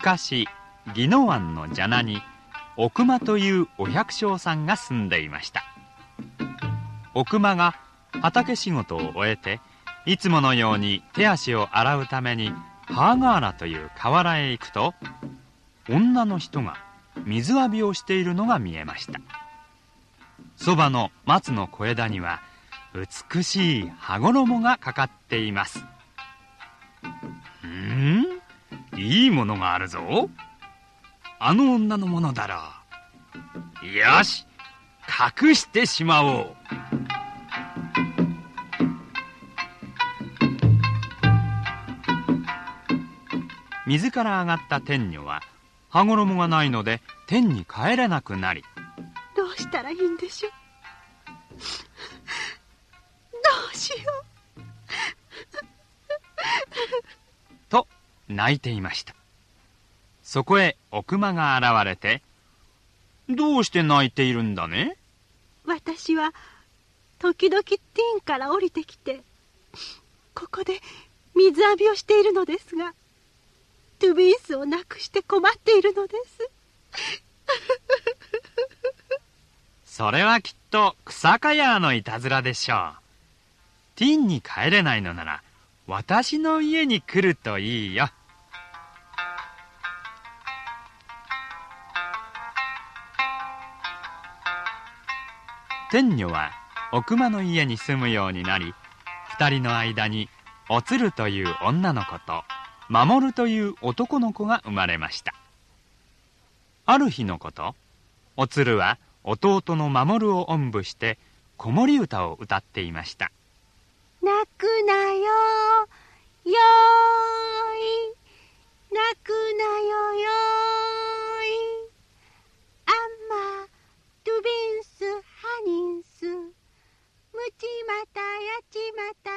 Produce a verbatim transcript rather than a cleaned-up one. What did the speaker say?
昔宜野湾の蛇名に奥間というお百姓さんが住んでいました。奥間が畑仕事を終えていつものように手足を洗うためにハーガーラという河原へ行くと、女の人が水浴びをしているのが見えました。そばの松の小枝には美しい羽衣がかかっています。うん、いいものがあるぞ。あの女のものだろう。よし、隠してしまおう。水から上がった天女は羽衣がないので天に帰れなくなり、 どうしたらいいんでしょう。どうしようと泣いていました。そこへ奥間が現れて、どうして泣いているんだね。 私は時々ティンから降りてきて、ここで水浴びをしているのですが、トゥビースをなくして困っているのです。 それはきっと草カヤーのいたずらでしょう。ティンに帰れないのなら私の家に来るといいよ。天女は奥間の家に住むようになり、二人の間におつるという女の子と守という男の子が生まれました。ある日のこと、おつるは弟の守をおんぶして子守歌を歌っていました。 泣くなよよーい、泣くなよよーい、アンマトゥビンスハニンス、ムチマタヤチマタ